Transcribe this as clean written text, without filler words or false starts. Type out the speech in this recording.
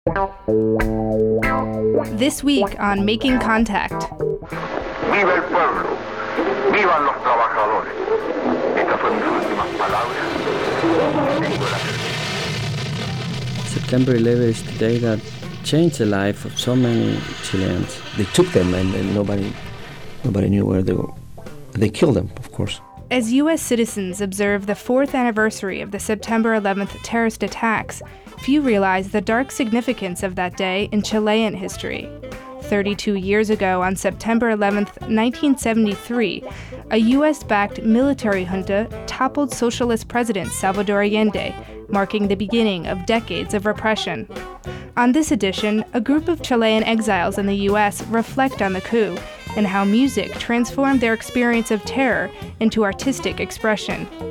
This week on Making Contact. Viva el pueblo, vivan los trabajadores. Estas fueron mis últimas palabras. September 11 is the day that changed the life of so many Chileans. They took them and nobody knew where they were. They killed them, of course. As U.S. citizens observe the 4th anniversary of the September 11th terrorist attacks, few realize the dark significance of that day in Chilean history. 32 years ago, on September 11, 1973, a U.S.-backed military junta toppled socialist President Salvador Allende, marking the beginning of decades of repression. On this edition, a group of Chilean exiles in the U.S. reflect on the coup and how music transformed their experience of terror into artistic expression.